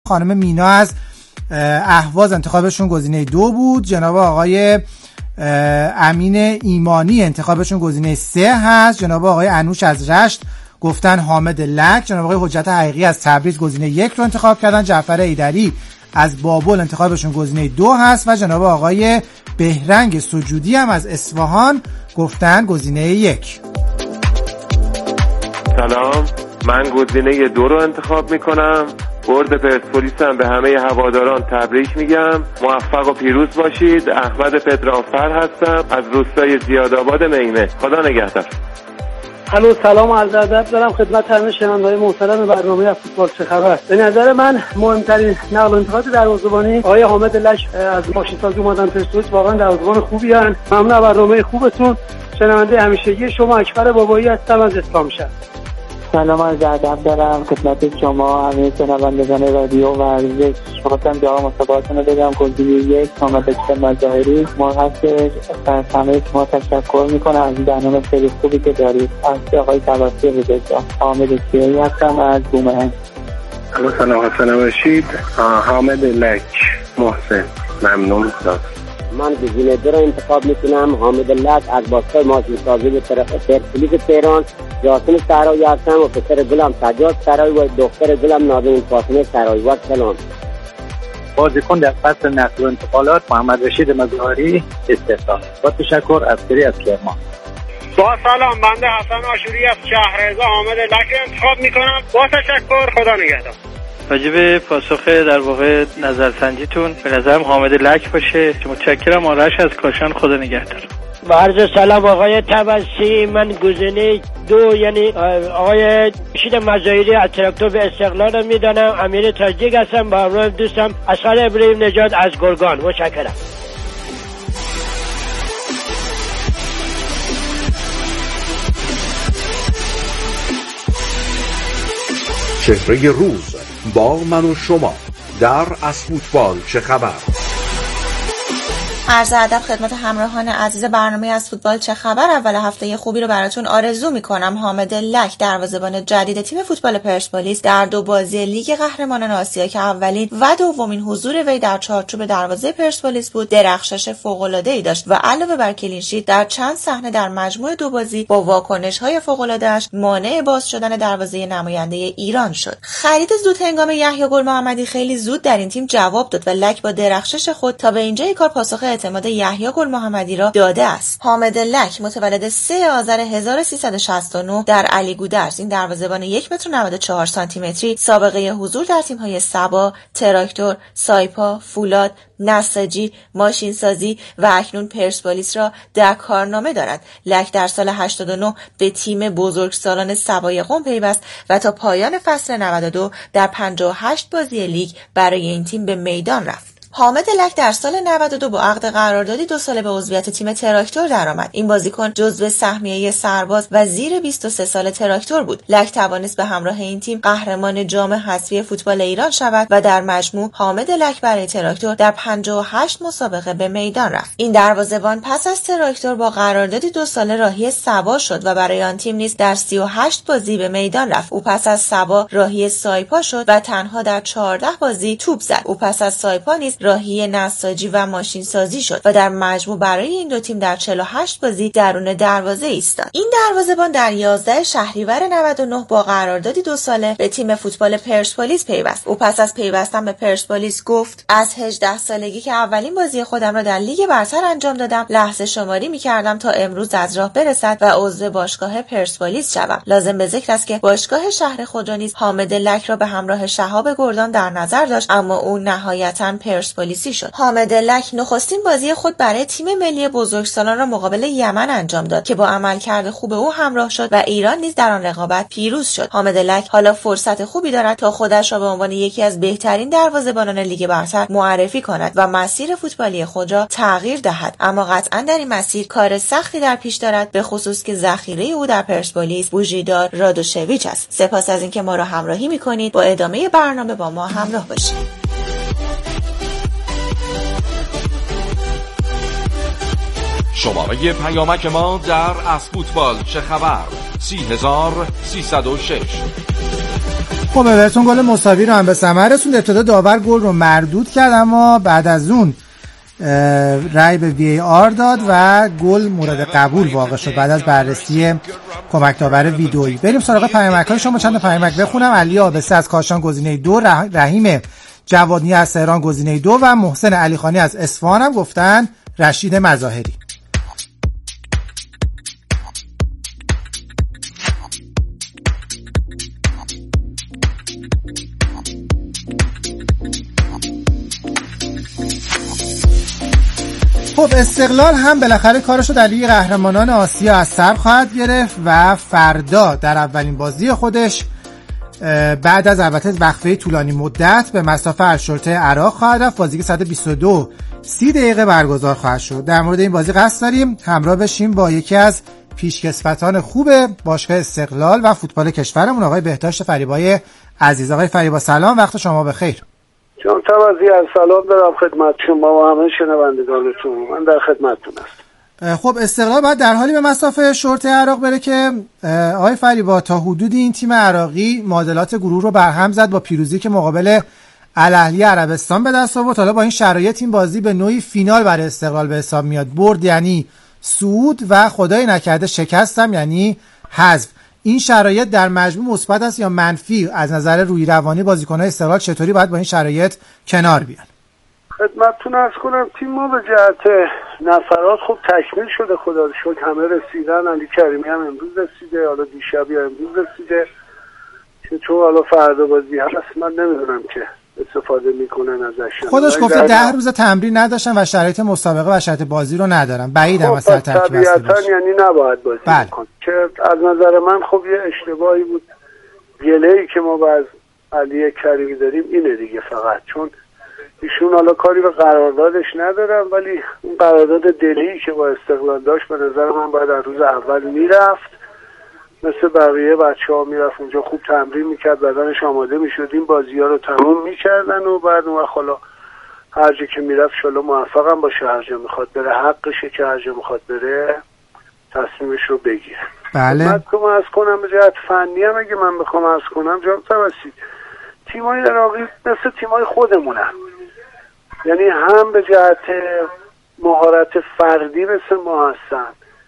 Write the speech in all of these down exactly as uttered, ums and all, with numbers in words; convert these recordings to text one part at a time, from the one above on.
خانم مینا از اهواز انتخابشون گزینه دو بود. جناب آقای امین ایمانی انتخابشون گزینه سه هست. جناب آقای انوش از رشت گفتن حامد لک. جناب آقای حجت حقیقی از تبریز گزینه یک رو انتخاب کردن. جعفر ایدری از بابل انتخابشون گزینه دو هست و جناب آقای بهرنگ سجودی هم از اصفهان گفتن گزینه یک. سلام، من گزینه دو رو انتخاب میکنم. برد پرسپولیس هم به همه هواداران تبریک میگم. موفق و پیروز باشید. احمد پدرانفر هستم از روستای زیادآباد میمه. خدا نگهدار. الو، سلام و عرض ادب دارم خدمت همه شنونده‌های محترم برنامه از فوتبال چه خبر. به نظر من مهمترین نقل و انتقال دروازه‌بانی آقای حامد لک از ماشین سازی اومدن پرسپولیس. واقعا دروازه‌بان خوبی ان. ممنون از برنامه خوبتون. شنونده همیشگی شما اکبر بابایی هستم از اسلامشهر. سلام از ادب دارم خدمت شما همه شنوندگان رادیو و عزیز. شما جواب مسابقاتون رو بدم. گزینه یک حامد لک مظاهری. ما هستش از همه شما تشکر میکنم از این برنامه خیلی خوبی که دارید. از آقای توسلی بودجا حامد کیایی هستم از بومهن. الو، سلام، حسن رشید. حامد لک محسن. ممنون. خدا. من گزینه دو رو انتخاب میکنم. حامد لک از باشگاه ماشین سازی به طرف پرسپولیس تهران. جاسم سرایی هستم و پسر گلم سجاد سرایی و دختر گلم نازنین فاطمه سرایی. و سلام. بازیکن در فصل نقل و انتقالات محمد رشید مظاهری استقلال. با تشکر از سری از کرمان. با سلام، بنده حسن آشوری از شهرزا حامد لک انتخاب میکنم. با تشکر. خدا نگهدار. واجب پاسخ در واقع نظرسنجیتون به نظرم حامد لک باشه. متشکرم. آرش از کاشان. خدا نگهدار. با عرض سلام آقای توسلی، من گزینه دو یعنی آقای رشید مظاهری از تراکتور به استقلال رو میدانم. امیر تاجیک هستم با همراه دوستم اصغر ابراهیم نژاد از گرگان. متشکرم. چهره روز با من و شما در از فوتبال چه خبر. عرض ادب خدمت همراهان عزیز برنامه از فوتبال چه خبر. اول هفته خوبی رو براتون آرزو میکنم. حامد لک دروازه‌بان جدید تیم فوتبال پرسپولیس در دو بازی لیگ قهرمانان آسیا که اولین و دومین حضور وی در چارچوب دروازه پرسپولیس بود درخشش فوق‌العاده‌ای داشت و علاوه بر کلین شیت در چند صحنه در مجموع دو بازی با واکنش‌های فوق‌العاده‌اش مانع باز شدن دروازه نماینده ایران شد. خرید زود هنگام یحیی گل محمدی خیلی زود در این تیم جواب داد و لک با درخشش خود تا به اینجای کار پاسخ اعتماد یحیی گل محمدی را داده است. حامد لک متولد سوم آذر هزار و سیصد و شصت و نه در علی گودرز. این دروازه‌بان یک متر و نود و چهار سانتی متری سابقه حضور در تیم‌های سبا، تراکتور، سایپا، فولاد، نساجی، ماشین سازی و اکنون پرسپولیس را در کارنامه دارد. لک در سال هشتاد و نه به تیم بزرگسالان سبای قم پیوست و تا پایان فصل نود و دو در پنجاه و هشت بازی لیگ برای این تیم به میدان رفت. حامد لک در سال نود و دو با عقد قراردادی دو ساله به عضویت تیم تراکتور درآمد. این بازیکن جزو سهمیه سرباز و زیر بیست و سه سال تراکتور بود. لک توانست به همراه این تیم قهرمان جام حذفی فوتبال ایران شود و در مجموع حامد لک برای تراکتور در پنجاه و هشت مسابقه به میدان رفت. این دروازه‌بان پس از تراکتور با قراردادی دو ساله راهی سبا شد و برای آن تیم نیز در سی و هشت بازی به میدان رفت. او پس از سبا راهی سایپا شد و تنها در چهارده بازی توپ زد. او پس از سایپا نیز راهی نساجی و ماشین سازی شد و در مجموع برای این دو تیم در چهل و هشت بازی درون دروازه ایستاد. این دروازه‌بان در یازده شهریور نود و نه با قراردادی دو ساله به تیم فوتبال پرسپولیس پیوست. او پس از پیوستن به پرسپولیس گفت: از هجده سالگی که اولین بازی خودم را در لیگ برتر انجام دادم، لحظه شماری می‌کردم تا امروز از راه برسد و عضو باشگاه پرسپولیس شوم. لازم به ذکر است که باشگاه شهر خود را نیز حامد لک را به همراه شهاب گردان در نظر داشت، اما او نهایتاً پرسپولیسی شد. حامد لک نخستین بازی خود برای تیم ملی بزرگسالان را مقابل یمن انجام داد که با عملکرد خوب او همراه شد و ایران نیز در آن رقابت پیروز شد. حامد لک حالا فرصت خوبی دارد تا خودش را به عنوان یکی از بهترین دروازه‌بانان لیگ برتر معرفی کند و مسیر فوتبالی خود را تغییر دهد، اما قطعا در این مسیر کار سختی در پیش دارد، به خصوص که ذخیره او در پرسپولیس بوژیدار رادوشویچ است. سپاس از اینکه ما را همراهی می‌کنید. با ادامه برنامه با ما همراه باشید. شماره پیامک ما در از فوتبال چه خبر سی هزار سیصد و شش. خب اورتون گل مساوی رو هم به ثمر رسوند. ابتدا داور گل رو مردود کرد، اما بعد از اون رای به وی ای آر داد و گل مورد قبول واقع شد بعد از بررسی کمک داور ویدئویی. بریم سراغ پیامک‌های شما. چند پیامک بخونم. علی آبسه از کاشان گزینه دو، رحیم جوادنی از تهران گزینه دو و محسن علیخانی از اصفهان هم گفتن رشید مظاهری. خب استقلال هم بالاخره کارشو در لیگ قهرمانان آسیا از سر خواهد گرفت و فردا در اولین بازی خودش بعد از البته وقفه طولانی مدت به مصاف الشرطه عراق خواهد رفت. بازی که ساعت بیست و دو سی دقیقه برگزار خواهد شد. در مورد این بازی قصد داریم همراه بشیم با یکی از پیشکسوتان خوب باشگاه استقلال و فوتبال کشورمون، آقای بهداشت فریبای عزیز. آقای فریبا سلام، وقت شما بخیر. جان توازی از سلام دارم خدمت شما و همه شنوندگانتون. من در خدمتتون هستم. خب استقلال باید در حالی به مصاف شرطه عراق بره که آقای فریبا تا حدودی این تیم عراقی معادلات گروه رو برهم زد با پیروزی که مقابل الاهلی عربستان به دست آورد. حالا با این شرایط این بازی به نوعی فینال برای استقلال به حساب میاد. برد یعنی صعود و خدای نکرده شکستم یعنی حذف. این شرایط در مجموع مثبت است یا منفی از نظر روی روانی بازیکن‌های استقلال؟ چطوری باید با این شرایط کنار بیان؟ خدمتتون عرض کنم تیم ما به جهت نفرات خوب تکمیل شده، خدا رو شکر همه رسیدن. علی کریمی هم امروز رسیده، حالا دیشب یا امروز رسیده، چطور حالا فردا بازی هست من نمیدونم که استفاده میکنن ازش. خودش گفته ده روز تمرین نداشتن و شرایط مسابقه و شرایط بازی رو ندارن. بعیدم از سر ترکیب طبیعتا یعنی نباید بازی بله. بکن که از نظر من خب یه اشتباهی بود. گله‌ای که ما با از علی کریمی داریم اینه دیگه، فقط چون ایشون حالا کاری به قراردادش ندارن، ولی اون قرارداد دلی که با استقلال داشت به نظر من باید از روز اول میرفت، مثل بقیه بچه ها میرفت اونجا خوب تمرین میکرد، بدنش آماده میشد، این بازی ها رو تموم میکردن و بعد اون وقت حالا هر جا که میرفت شالا موفق هم باشه، هر جا میخواد بره حقشه که هر جا میخواد بره تصمیمش رو بگیره. بله. من که از کنم به جهت فنی هم اگه من بخوام از کنم جان توسید تیمای عراقی مثل تیمای خودمونن، یعنی هم به جهت مهارت فردی مثل ما هستن،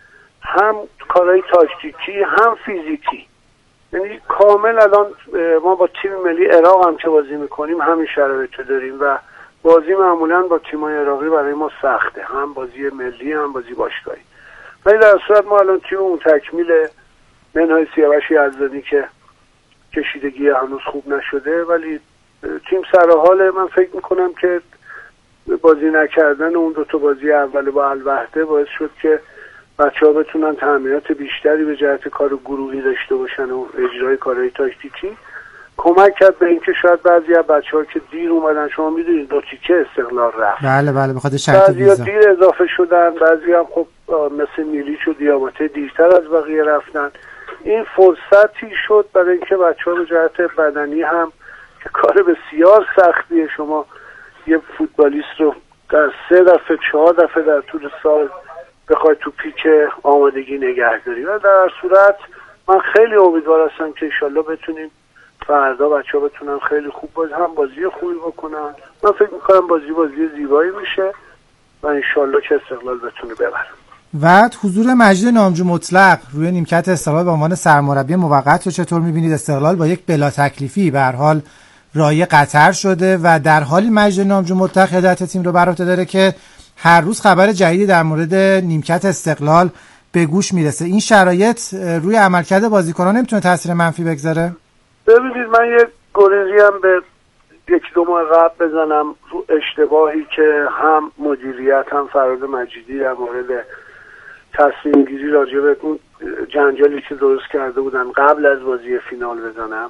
هم کارهای تاکتیکی، هم فیزیکی. یعنی کامل الان ما با تیم ملی عراق هم که بازی میکنیم همین شرایط داریم و بازی معمولا با تیمای عراقی برای ما سخته، هم بازی ملی هم بازی باشگاهی. ولی در صورت ما الان تیممون تکمیل، منهای سیاوش یزدانی که کشیدگی هنوز خوب نشده، ولی تیم سر حاله. من فکر میکنم که بازی نکردن اون دو تا بازی اول با الوحده باعث شد که بچه‌ها بتونن تمرینات بیشتری به جهت کار گروهی داشته باشن و اجرای کارهای تاکتیکی. کمک کرد به اینکه شاید بعضی از بچه‌ها که دیر اومدن، شما میدونید دو تیکه استقلال رفت، بله بله بخاطر شرط ویزا، بعضی دیر اضافه شدن، بعضی هم خب مثل میلیچ و دیاباته دیرتر از بقیه رفتن. این فرصتی شد برای اینکه بچه‌ها به جهت بدنی هم که کار بسیار سختیه، شما یه فوتبالیست رو در سه دفعه چهار دفعه در طول سال بخوای تو پیک آمادگی نگه داری. و در صورت من خیلی امیدوار هستم که انشالله بتونیم فردا بچه ها بتونن خیلی خوب بازی هم بازی خوبی بکنن. من فکر میکنم بازی بازی زیبایی میشه و انشالله که استقلال بتونه ببره. و حضور مجید نامجو مطلق روی نیمکت استقلال به عنوان سرمربی موقت رو چطور میبینید؟ استقلال با یک بلا تکلیفی به هر حال رای قطر شده و در حالی مجید نامجو مطلق هدایت تیم رو بر عهده داره که هر روز خبر جدیدی در مورد نیمکت استقلال به گوش میرسه. این شرایط روی عملکرد بازیکنان نمیتونه تاثیر منفی بگذاره؟ ببینید من یه گریزی هم به یک دو ماه قبل بزنم رو اشتباهی که هم مدیریت هم فراد مجیدی در مورد تصمیم گیری راجع به اون جنجالی که درست کرده بودن قبل از بازی فینال بزنم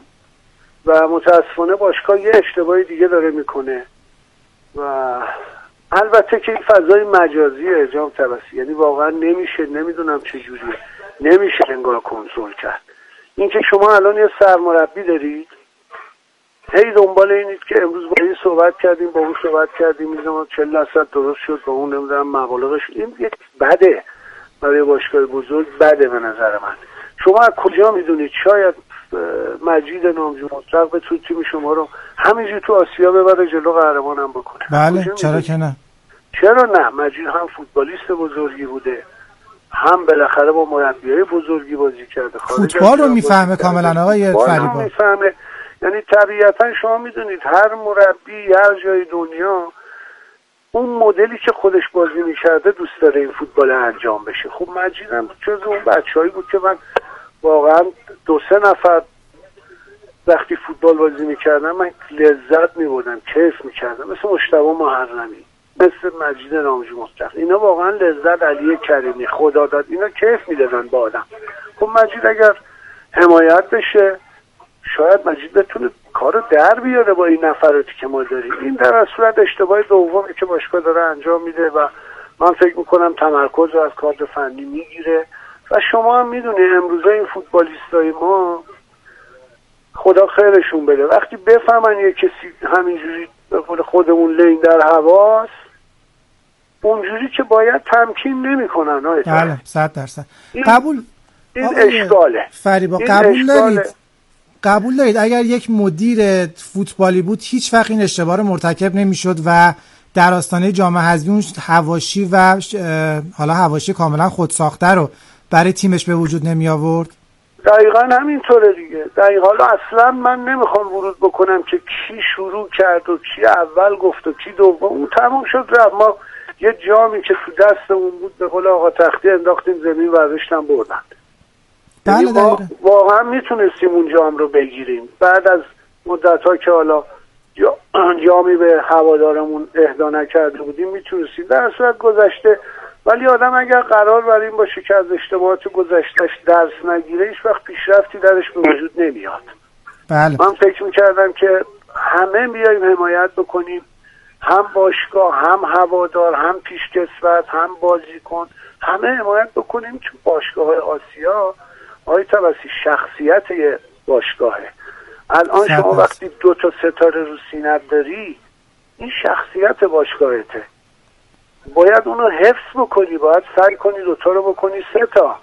و متاسفانه باشگاه یه اشتباهی دیگه داره میکنه و البته که این فضای مجازیه جام توسط، یعنی واقعا نمیشه، نمیدونم چجوریه، نمیشه انگار کنترل کرد. این که شما الان یه سرمربی دارید هی دنبال اینید که امروز با این صحبت کردیم با اون صحبت کردیم میدونم چهل درصد درست شد با اون نمیدونم مبالغش، این یک بده برای باشگاه بزرگ، بده به نظر من. شما از کجا میدونید؟ شاید مجید نامجو مطلق به تو تیم شما رو همینجوری تو آسیا ببره جلو قهرمانم بکنه. بله چرا که نه؟ چرا نه؟ مجید هم فوتبالیست بزرگی بوده، هم بالاخره با مربیای بزرگی بازی کرده، فوتبال رو میفهمه کاملا آقای فریبا. میفهمه. یعنی طبیعتا شما میدونید هر مربی هر جای دنیا اون مدلی که خودش بازی میکرده دوست داره این فوتبال انجام بشه. خب مجید هم جز اون بچه‌ای بود که من واقعا دو سه نفر وقتی فوتبال بازی میکردم من لذت میبردم، کیف میکردم، مثل مجتبی محرمی، مثل مجید نامجو مطلق. اینا واقعا لذت، علی کریمی، خدا داد، اینا کیف میدادن با آدم. خب مجید اگر حمایت بشه شاید مجید بتونه کارو در بیاره با این نفراتی که ما داریم. این در صورت اشتباه دومی که باشگاه داره انجام میده و من فکر میکنم تمرکز رو از کادر فنی میگیره. و شما هم میدونی امروزه این فوتبالیستای ما خدا خیرشون بده وقتی بفهمن یه کسی همینجوری به قول خودمون لین در هواست اونجوری که باید تمکین نمیکنن. بله صد درصد قبول. این اشکاله فریبا قبول دارید قبول دارید اگر یک مدیر فوتبالی بود هیچ وقت این اشتباه رو مرتکب نمیشد و در آستانه جام حذفی اون حواشی و حالا حواشی کاملا خودساخته رو برای تیمش به وجود نمی آورد؟ دقیقا همینطوره دیگه. دقیقا اصلا من نمیخوام ورود بکنم که کی شروع کرد و کی اول گفت و کی دوم. اون تموم شد رفت. ما یه جامی که تو دستمون بود به قول آقا تختی انداختیم زمین و ازشتم بردن. بله ما واقعا میتونستیم اون جام رو بگیریم بعد از مدت ها که حالا جامی به هوادارمون اهدا نکرده بودیم میتونستیم. در صورت گذشته ولی آدم اگر قرار بر این باشه که از اشتباهات گذشتهش درس نگیره هیچ وقت پیشرفتی درش به وجود نمیاد. بله. من فکر میکردم که همه بیاییم حمایت بکنیم، هم باشگاه هم هوادار هم پیشکسوت هم بازیکن، همه حمایت بکنیم که باشگاه های آسیا آقای طبسی شخصیت یه باشگاهه. الان شما وقتی دو تا ستاره رو سینت داری این شخصیت باشگاهته، باید اونو حفظ بکنی، باید سعی کنی دوتا رو بکنی سه تا.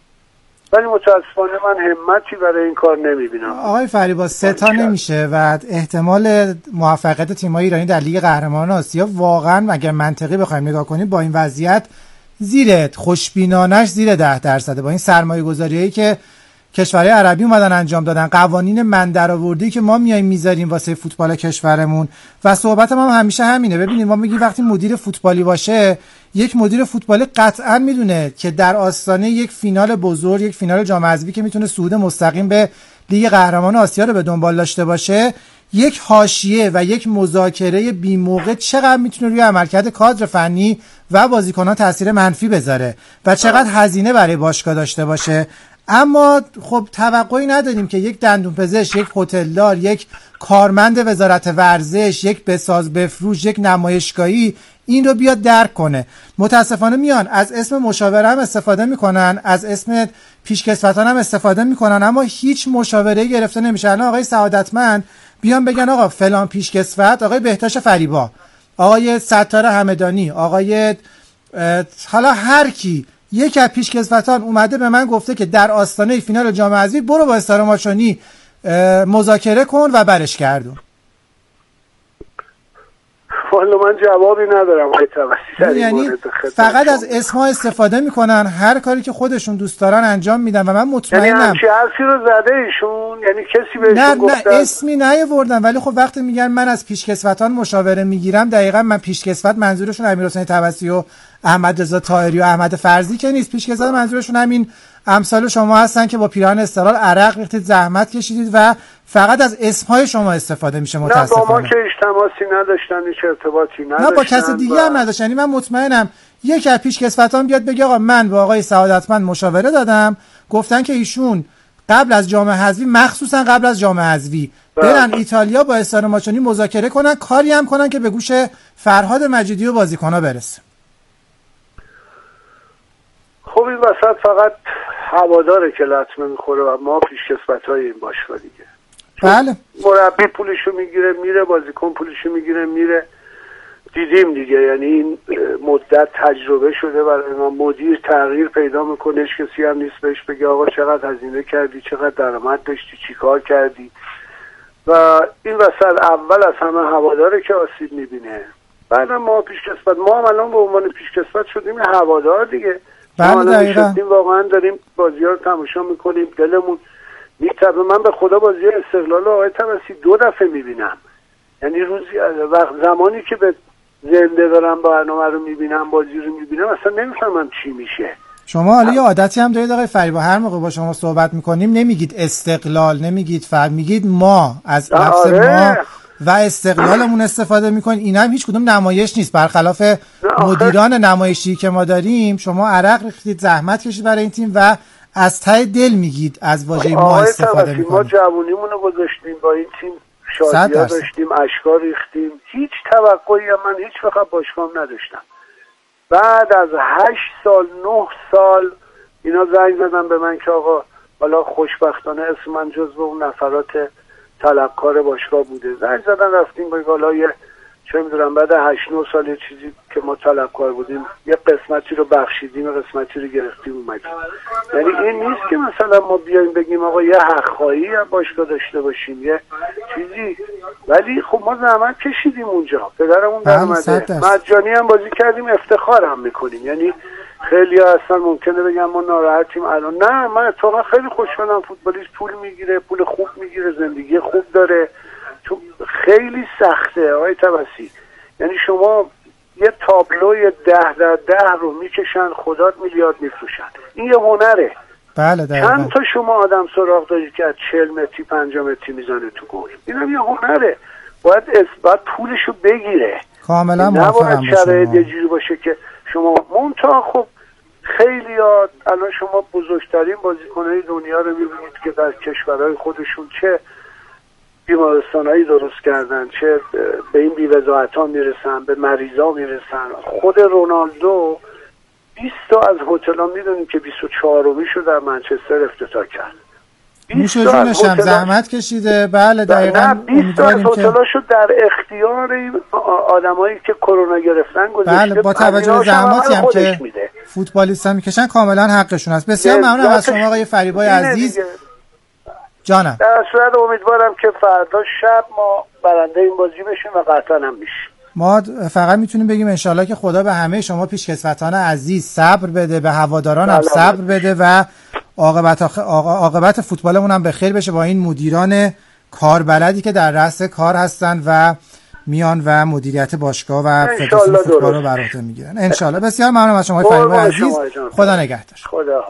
ولی متاسفانه من همتی برای این کار نمیبینم. آقای فریبا سه تا نمیشه و احتمال موفقیت تیم‌های ایرانی در لیگ قهرمانان آسیا واقعا اگر منطقی بخوایم نگاه کنیم با این وضعیت زیر خوشبینانش زیر ده درصده. با این سرمایه گذاریایی که کشورهای عربی اومدن انجام دادن، قوانین من درآوردی که ما میایم میذاریم واسه فوتبال کشورمون و صحبت ما هم همیشه همینه. ببینید ما میگیم وقتی مدیر فوتبالی باشه یک مدیر فوتبالی قطعا میدونه که در آستانه یک فینال بزرگ، یک فینال جام حذفی که میتونه صعود مستقیم به لیگ قهرمانان آسیا رو به دنبال داشته باشه، یک حاشیه و یک مذاکره بی موقع چقدر میتونه روی عملکرد کادر فنی و بازیکنان تاثیر منفی بذاره و چقدر هزینه برای باشگاه داشته باشه. اما خب توقعی نداریم که یک دندون پزشک، یک هتلدار، یک کارمند وزارت ورزش، یک بساز بفروش، یک نمایشگاهی این رو بیاد درک کنه. متاسفانه میان از اسم مشاوره هم استفاده میکنن، از اسم پیشکسوتان هم استفاده میکنن، اما هیچ مشاوره گرفته نمیشه. الان آقای سعادتمند بیان بگن آقا فلان پیشکسوت، آقای بهتاش فریبا، آقای ستار همدانی، آقای حالا هر کی یک از پیشکسوتان اومده به من گفته که در آستانه فینال جام حذفی برو با استار ماچونی مذاکره کن و برش گردون. والا من جوابی ندارم آقای طبسی. یعنی فقط از اسمها استفاده میکنن، هر کاری که خودشون دوست دارن انجام میدن و من مطمئنم یعنی همچی حرفی رو زده ایشون، یعنی کسی بهشون نه گفته نه اسمی نیاوردن، ولی خب وقتی میگن من از پیشکسوتان مشاوره میگیرم، دقیقاً من پیشکسوت منظورشون امیرحسین طبسی و احمد رضا طاهری و احمد فرزی که نیست. پیشکسوت منظورشون همین امثال شما هستن که با پیراهن استقلال عرق ریختید، زحمت کشیدید و فقط از اسمهای شما استفاده میشه. متاسفانه نه با ما که هیچ تماسی نداشتن، هیچ ارتباطی نداشتن، نه با کسی دیگه هم نداشتن. یعنی من مطمئنم یک از پیشکسوتان بیاد بگه آقا من با آقای سعادتمند مشاوره دادم، گفتن که ایشون قبل از جام حذفی، مخصوصا قبل از جام حذفی، برن ایتالیا با استار ماچونی مذاکره کنن، کاری هم کنن که به گوش فرهاد مجیدی و بازیکن‌ها برسه. خب این وسط فقط هواداره که لطمه میخوره و ما پیشکسوت‌های این باشگاه دیگه. بله. مربی پولشو میگیره میره، بازیکن پولشو میگیره میره. دیدیم دیگه، یعنی این مدت تجربه شده برای ما. مدیر تغییر پیدا میکنه، هیچ کسی هم نیست بهش بگه آقا چقدر هزینه کردی، چقدر درآمد داشتی، چی کار کردی. و این وسط اول از همه هواداره که آسیب میبینه، بعد ما پیشکسوت. ما هم الان به عنوان پیشکسوت شدیم هوادار دیگه. ما الان شدیم واقعا داریم بازی ها رو تماشا میکنیم، دلمون میتبه. من به خدا بازی استقلال آقای طبسی دو دفعه میبینم، یعنی روزی وقت زمانی که به زنده دارم برنامه رو میبینم، بازی رو میبینم، اصلا نمیفهمم چی میشه. شما حالا یه عادتی هم دارید آقای فریبا، هر موقع با شما صحبت میکنیم نمیگید استقلال، نمیگید فرق، میگید ما. از لفظ ما و استقلالمون استفاده میکنید. این هم هیچ کدوم نمایش نیست، برخلاف مدیران نمایشی که ما داریم. شما عرق ریختید، زحمت کشید برای این تیم و از ته دل میگید از واژه ما استفاده میکنید. ما جوونیمون رو گذاشتیم با این تیم، شادی‌ها داشتیم، اشکا ریختیم، هیچ توقعی هم من هیچ وقت باشگاهم نداشتم. بعد از هشت سال نه سال اینا زنگ زدن به من که آقا حالا خوشبختانه اسم من جزو اون نفرات طلبکار باشگاه بوده. زنگ زدن رفتیم بگه حالا یه چه میدونم بعد هشت نه سال یه چیزی که ما طلبکار بودیم یه قسمتی رو بخشیدیم، قسمتی رو گرفتیم اومدیم. یعنی این نیست که مثلا ما بیایم بگیم آقا یه حق‌خواهی هم باشگاه داشته باشیم یه چیزی، ولی خب ما زحمت کشیدیم اونجا، پدرمون در اومده، مجانی هم بازی کردیم، افتخار هم میکنیم. یعنی خیلی ها اصلا ممکنه بگم ما ناراحتیم الان، نه من اتفاقا خیلی خوشحالم. فوتبالیست پول میگیره، پول خوب میگیره، زندگی خوب داره، چون خیلی سخته آقای طبسی. یعنی شما یه تابلوی ده در ده رو میکشن، خدات میلیارد میفروشن. این یه هنره. بله دقیقاً. چند تا شما آدم سراغ دارید که از چهل متری پنجاه متری میزنه تو گل؟ اینم یه هنره. باید باید پولشو بگیره. کاملا موافقم با شما. نباید شرایط یه جوری باشه که شما منتها خب خیلی ها الان شما بزرگترین بازیکنهای دنیا رو میبینید که در کشورهای خودشون چه بیمارستانهایی درست کردن، چه به این بی‌وضاحت ها میرسن، به مریضا میرسن. خود رونالدو بیست تا از هتل ها میدونیم که بیست و چهارمی شو در منچستر افتتاح کرد. نوش جونش هم زحمت کشیده. بله دقیقاً. نه بیست تا از هتل هاشو در اختیار این آدمایی که کرونا گرفتن گذاشته. بله با توجه به زحماتی هم که فوتبالیست‌ها میکشن کاملا حقشون است. بسیار ممنونم از شما آقای فریبای عزیز. جانم. در صورت امیدوارم که فردا شب ما برنده این بازی بشیم و قطعا هم میشیم. ما فقط میتونیم بگیم انشالله که خدا به همه شما پیشکسوتان عزیز صبر بده، به هواداران هم صبر بده و عاقبت آخ... عاقبت فوتبالمون هم به خیر بشه با این مدیران کاربلدی که در رأس کار هستن و میان و مدیریت باشگاه و فدراسیون فوتبال رو بر عهده میگیرن. انشالله. بسیار ممنونم از شما فریبای عزیز. خدا نگهدار. خدا.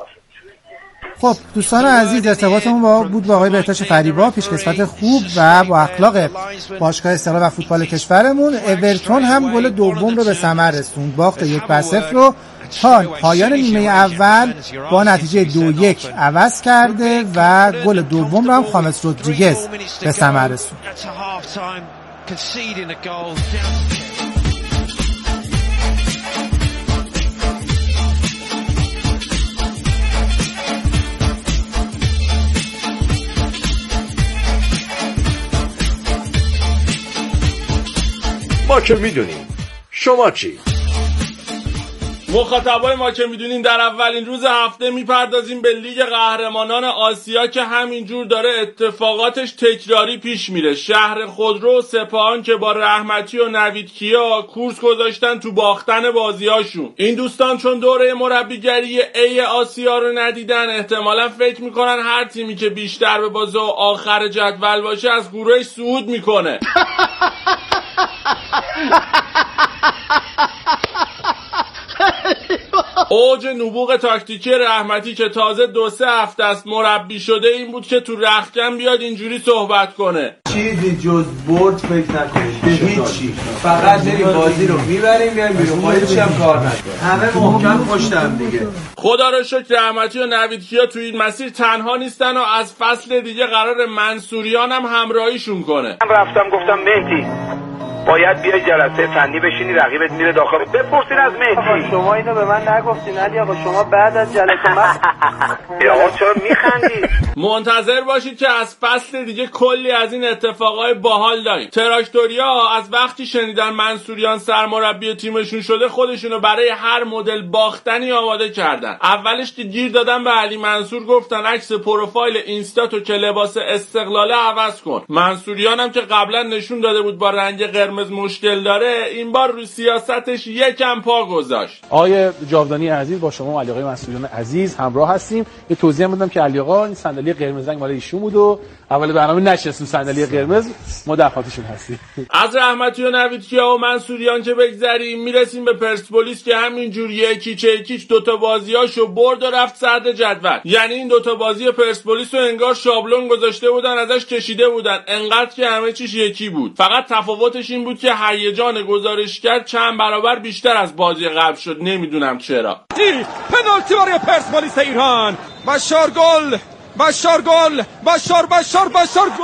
خب دوستان عزیز، ارتباطمون با بود با آقای بهتاش فریبا، پیشکسوت خوب و با اخلاق باشگاه استقلال و فوتبال کشورمون. اورتون هم گل دوم رو به ثمر رسوند، باخت یک بر صفر رو تا پایان نیمه اول با نتیجه دو یک عوض کرده و گل دوم رو هم خامس رودریگز به ثمر رسوند. ما که میدونیم، شما چی؟ مخاطبای ما که میدونین در اولین روز هفته میپردازیم به لیگ قهرمانان آسیا که همینجور داره اتفاقاتش تکراری پیش میره. شهر خودرو و سپاهان که با رحمتی و نوید کیا کورس گذاشتن تو باختن بازیاشون. این دوستان چون دوره مربیگری ای آسیا رو ندیدن احتمالا فکر میکنن هر تیمی که بیشتر به بازه و آخر جدول باشه از گروهش صعود میکنه. اوج نبوغ تاکتیکی رحمتی که تازه دو سه هفته است مربی شده این بود که تو رختکن بیاد اینجوری صحبت کنه. چیزی جز برد فکر نکنید، به هیچی، فقط بریم بازی رو میبریم میایم بیرون، ما هیچ هم کار نکنیم، همه محکم پشت هم دیگه. خدا رو شکر رحمتی و نوید کیا تو این مسیر تنها نیستن و از فصل دیگه قرار منصوریان هم همراهیشون کنه. من رفتم گفتم مهدی باید بیای جلسه فنی بشینی، رقیبت میره داخل. بپرسین از مهدی. شما اینو به من نگفتین علی آقا، شما بعد از جلسه من آقا چرا میخندی؟ منتظر باشید که از فصل دیگه کلی از این اتفاقای باحال داریم. تراکتوریا از وقتی شنیدن منصوریان سرمربی تیمشون شده خودشونو برای هر مدل باختنی آماده کردن. اولش که گیر دادن به علی منصور، گفتن عکس پروفایل اینستاتو که لباس استقلاله عوض کن. منصوریان هم که قبلا نشون داده بود با رنگ قرمز مشکل داره، این بار رو سیاستش یکم پا گذاشت. آقای جاودانی عزیز با شما و علی آقای منصوریان عزیز همراه هستیم. یه توضیح بدم که علی آقا این صندلی قرمز رنگ مال ایشون بود و اول برنامه نشستیم صندلی قرمز، ما در خاطرشون هستیم. از رحمتی و نویدکیا و منصوریان که بگذریم، میرسیم به پرسپولیس که همینجور یکیچ یکیچ دوتا بازیاشو برد و رفت صدر جدول. یعنی این دوتا بازی پرسپولیس رو انگار شابلون گذاشته بودن، ازش کشیده بودن، انقدر که همه چیش یکی بود. فقط تفاوتش این بود که هیجان گزارشگر چند برابر بیشتر از بازی قبل شد، نمیدونم چرا. پنالتی برای پرسپولیس ایران. بشار گل، بشار گل، بشار بشار بشار گل.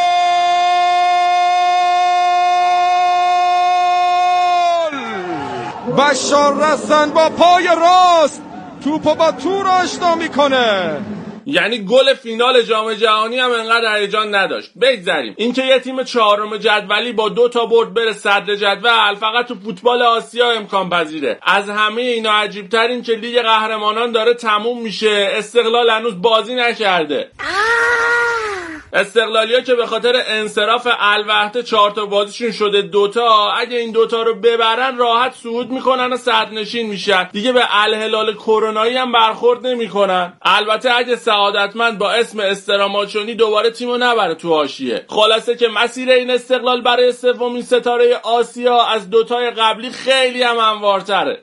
بشار رسن با پای راست توپو با تور آشنا میکنه. یعنی گل فینال جام جهانی هم انقدر هیجان نداشت. بگذریم. اینکه یه تیم چهارم جدولی با دو تا برد بره صدر جدول فقط تو فوتبال آسیا امکان پذیره. از همه اینا عجیب تر این که لیگ قهرمانان داره تموم میشه، استقلال هنوز بازی نکرده. استقلالیا که به خاطر انصراف الوحده چهار تا بازیشون شده دوتا، اگه این دوتا رو ببرن راحت صعود میکنن و صدرنشین میشن. دیگه به الهلال کرونایی هم برخورد نمیکنن. البته اگه سعادتمند با اسم استراماچونی دوباره تیمو نبره تو حاشیه. خلاصه که مسیر این استقلال برای سومین ستاره آسیا از دوتای قبلی خیلی هم هموارتره.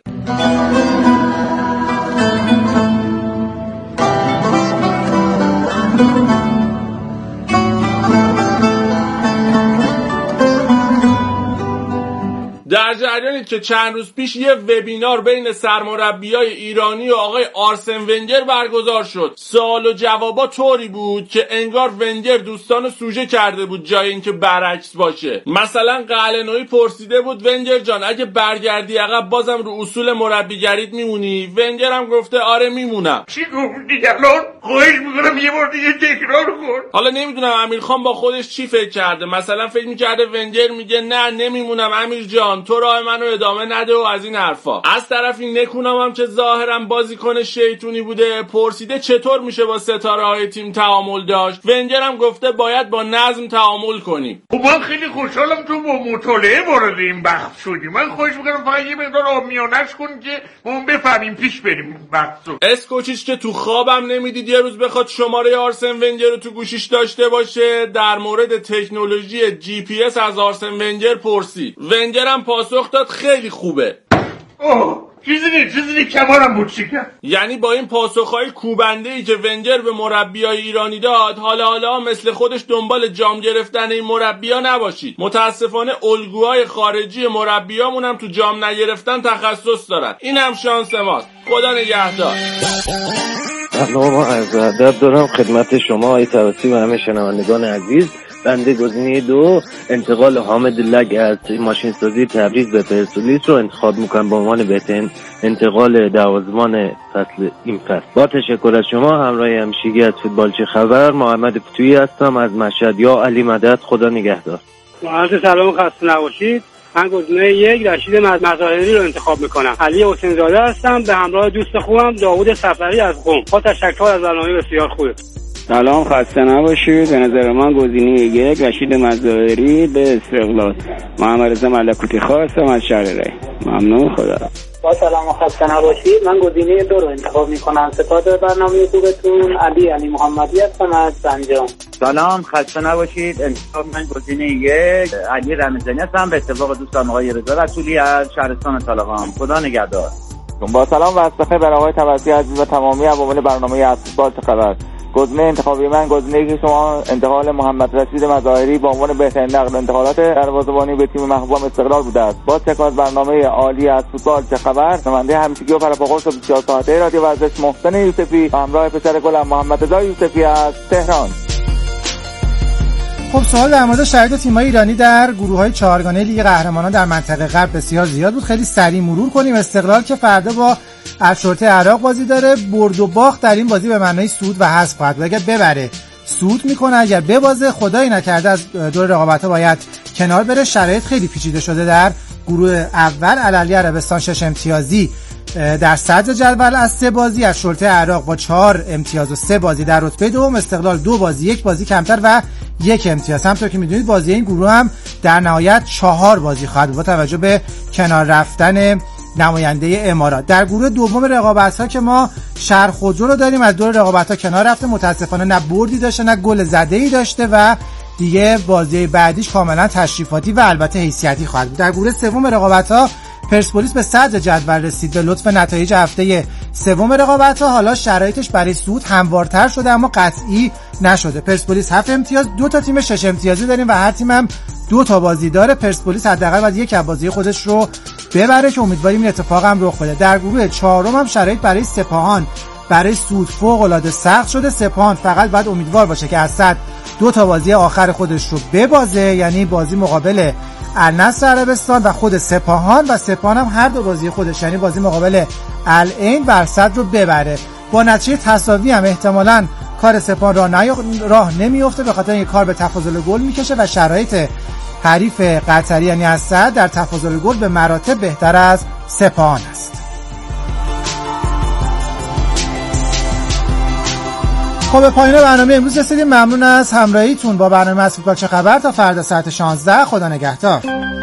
در جریانید که چند روز پیش یه وبینار بین سرمربیای ایرانی و آقای آرسن ونگر برگزار شد. سوال و جوابا طوری بود که انگار ونگر دوستانو سوژه کرده بود جای اینکه برعکس باشه. مثلا قلعه‌نویی پرسیده بود ونگر جان اگه برگردی عقب بازم رو اصول مربیگریت میمونی؟ ونگر هم گفته آره میمونم. چی گفتی الان؟ خواهش میکنم یه بار دیگه تکرار کن. حالا نمیدونم امیرخان با خودش چی فکر کرده. مثلا فکر میکرده ونگر میگه نه نمیمونم امیر جان، تو راه منو ادامه نده و از این حرفا. از طرفی نکونام هم که ظاهرا بازیکن شیطونی بوده پرسیده چطور میشه با ستاره های تیم تعامل داشت. ونگر هم گفته باید با نظم تعامل کنیم. خب من خیلی خوشحالم تو با مطالعه وارد این بحث شدی. من خواهش میکنم فقط یه مقدار آبمیانش کن که ما بفهمیم پیش بریم بحثو. اسکوچیچ که تو خوابم نمیدید یه روز بخواد شماره آرسن ونگر رو تو گوشیش داشته باشه، در مورد تکنولوژی جی پی اس از آرسن ونگر پرسید. ونگر هم پاسخ داد خیلی خوبه. اوه چیزی نیست چیزی نیست کمارم بود شکر. یعنی با این پاسخهای کوبنده‌ای که ونگر به مربیای ایرانی داد، حالا حالا مثل خودش دنبال جام گرفتن این مربیا نباشید. متاسفانه الگوهای خارجی مربیامون هم تو جام نگرفتن تخصص دارن. این هم شانس ماست. خدا نگهدار. سلام و عرض ادب دارم خدمت شما ای توصی و همه شنوندگان عزیز. بنده گزینه دو انتقال حامد لگ از ماشین سازی تبریز به پرسپولیس رو انتخاب میکنم به عنوان بهترین انتقال دروازه‌بان فصل این فصل. با تشکر از شما همراه همشیگی از فوتبال چه خبر، محمد فتویی هستم از مشهد. یا علی مدد، خدا نگهدار. عرض سلام خسته نباشید. من گزینه یک رشید مظاهری رو انتخاب میکنم. علی حسین زاده هستم به همراه دوست خوبم داوود سفری از قم. با تشکر از برنامه بسیار خوبه. سلام خسته نباشید. به نظر من گزینه یک رشید مظاهری به استقلال. محمد رضا ملکوتی خواستم از شهر ری. ممنون، خدا. با سلام و خسته نباشید. من گزینه دو رو انتخاب میکنم. سپاس برنامه خوبتون. علی علی محمدی هستم از سنجام. سلام خسته نباشید. انتخاب من گزینه یک علی رمضانی هستم به اتفاق دوستان آقای رضا رسولی از شهرستان طالقان. خدا نگهدار. با سلام و استخدام بر آقای توسلی عزیز و تمامی عوامل برنامه از فوتبال چه خبر. گزینه انتخابی من گزینه‌ای که شما انتقال محمد رشید مظاهری به عنوان بهترین نقل انتقالات دروازه‌بانی به تیم محبوبم استقلال بوده است. با تکرار برنامه عالی از فوتبال چه خبر، نماینده همیشگی و پرپاقرص بیست و چهار ساعته رادیو ورزش محسن یوسفی همراه پسر گلم محمد رضا یوسفی از تهران. خب سوال در مورد شرایط تیم‌های ایرانی در گروه‌های چهارگانه لیگ قهرمانان در منطقه غرب بسیار زیاد بود. خیلی سریع مرور کنیم. استقلال که فردا با الشرطه عراق بازی داره، برد و باخت در این بازی به معنای صعود و حذف خواهد بود. اگر ببره صعود میکنه، اگر ببازه خدایی نکرده از دور رقابت‌ها باید کنار بره. شرایط خیلی پیچیده شده در گروه اول. الاهلی عربستان شش امتیازی در صدر جدول از سه بازی، از شرطه عراق با چهار امتیاز و سه بازی در رتبه دوم، استقلال دو بازی یک بازی کمتر و یک امتیاز. همونطور که میدونید بازی این گروه هم در نهایت چهار بازی خواهد بود با توجه به کنار رفتن نماینده امارات. در گروه دوم رقابت‌ها که ما شهر خودرو رو داریم، از دور رقابت‌ها کنار رفته، متاسفانه نه بردی داشته نه گل زده‌ای داشته و دیگه بازی بعدیش کاملا تشریفاتی و البته حیثیتی خواهد بود. در گروه سوم رقابت‌ها پرسپولیس به صدر جدول رسید به لطف نتایج هفته سوم رقابت‌ها. حالا شرایطش برای صعود هموارتر شده اما قطعی نشده. پرسپولیس هفت امتیاز، دو تا تیم شش امتیازی داریم و هر تیم هم دو تا بازی داره. پرسپولیس حداقل باید یک از بازی خودش رو ببره که امیدواریم این اتفاق هم رخ بده. در گروه چهارم هم شرایط برای سپاهان برای صعود فوق‌العاده سخت شده. سپاهان فقط باید امیدوار باشه که از صد دو تا بازی آخر خودش رو ببازه، یعنی بازی مقابل النصر عربستان و خود سپاهان، و سپاهان هم هر دو بازی خودش یعنی بازی مقابل العین و صدر رو ببره. با نتیجه تساوی هم احتمالاً کار سپاهان راه, نی... راه نمیفته، به خاطر اینکه کار به تفاضل گل میکشه و شرایط حریف قطری یعنی از صدر در تفاضل گل به مراتب بهتر از سپاهان است. خب به پایان برنامه امروز رسیدیم. ممنون از همراهیتون با برنامه از فوتبال چه خبر. تا فردا ساعت شانزده. خدا نگهدار.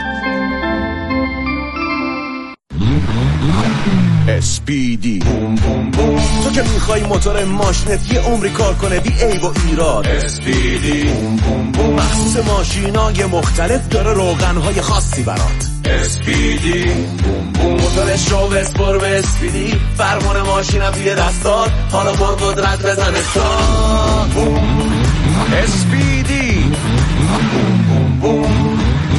اس پی دی بوم بوم بوم. تو که میخوای موتور ماشینت یه عمری کار کنه بی عیب و ایراد، اس پی دی بوم بوم بوم. مخصوص ماشینای مختلف داره روغنهای خاصی برات. اس پی دی بوم بوم. موتورش رو بسپر به اس پی دی، فرمان ماشینم توی دستات، حالا با قدرت بزن استارت. بوم اس پی دی بوم بوم بوم.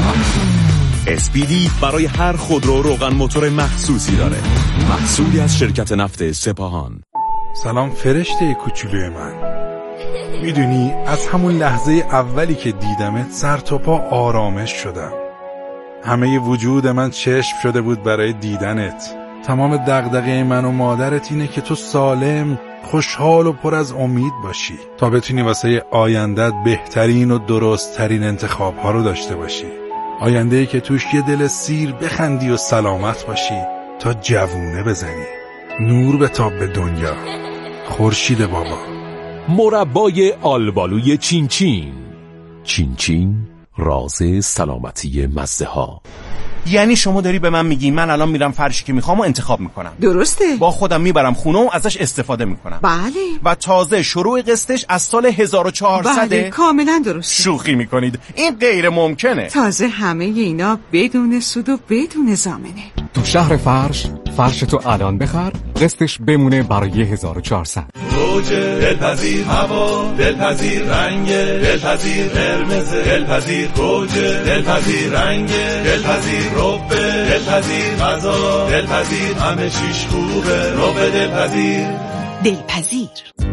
اس پی دی برای هر خودرو روغن موتور مخصوصی داره، محصولی از شرکت نفت سپاهان. سلام فرشته کوچولوی من. میدونی از همون لحظه اولی که دیدمت سر تا پا آرامش شدم. همه وجود من چشم شده بود برای دیدنت. تمام دغدغه من و مادرت اینه که تو سالم، خوشحال و پر از امید باشی تا بتونی واسه آیندت بهترین و درست‌ترین انتخاب‌ها رو داشته باشی. آینده‌ای که توش یه دل سیر بخندی و سلامت باشی تا جوونه بزنی. نور بتاب به دنیا. خورشید بابا. مربای آلبالوی چین چین. چین چین، راز سلامتی مزه ها. یعنی شما داری به من میگی من الان میرم فرشی که میخوام و انتخاب میکنم؟ درسته. با خودم میبرم خونه و ازش استفاده میکنم. بله. و تازه شروع قسطش از سال هزار و چهارصد. بله کاملا درسته. شوخی میکنید؟ این غیر ممکنه. تازه همه اینا بدون سود و بدون ضامنه. تو شهر فرش، فرش تو الان بخر، قسطش بمونه برای هزار و چهارصد. روج دلپذیر هوا، دلپذیر رنگ، دلپذیر قرمز، دلپذیر گوج، دلپذیر رنگ، دلپذیر رب، دلپذیر غذا، دلپذیر همه چیش خوبه، رب دلپذیر. دلپذیر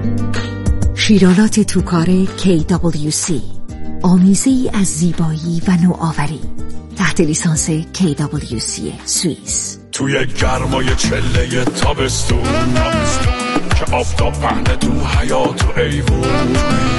شیرالات توکار کی دبلیو سی، آمیزه‌ای از زیبایی و نوآوری، تحت لیسانس کی دبلیو سی سوئیس. توی گرمای چله تابستون که آفتاب پهنه تو حیات و ایوون،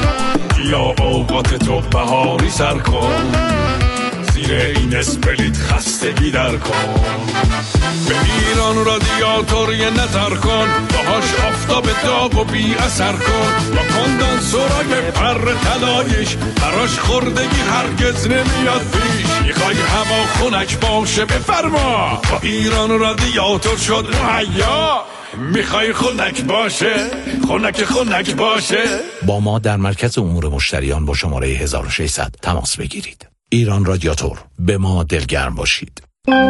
یا اوقات تو بهاری سر کن، زیر این اسپلیت خستگی در کن. به ایران رادیاتور یه نظر کن، باهاش آفتاب داغ و بی اثر کن، با کندنسورای پر طلایش براش خوردگی هرگز نمیاد پیش. میخوای هوا خنک باشه بفرما، با ایران رادیاتور شد مهیا. میخوای خنک باشه، خنک خنک باشه. با ما در مرکز امور مشتریان با شماره هزار و ششصد تماس بگیرید. ایران رادیاتور، به ما دلگرم باشید.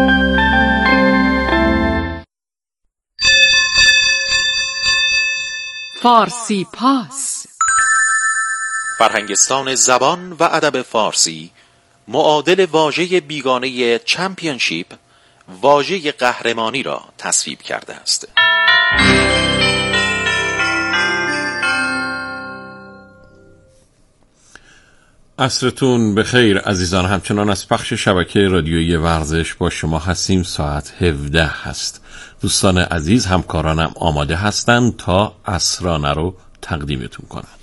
فارسی پاس. فرهنگستان زبان و ادب فارسی معادل واژه بیگانه چمپیونشیپ، واژه قهرمانی را تصویب کرده است. عصرتون بخیر عزیزان. همچنان از پخش شبکه رادیویی ورزش با شما هستیم. ساعت هفده هست. دوستان عزیز همکارانم آماده هستند تا عصرانه رو تقدیمتون کنند.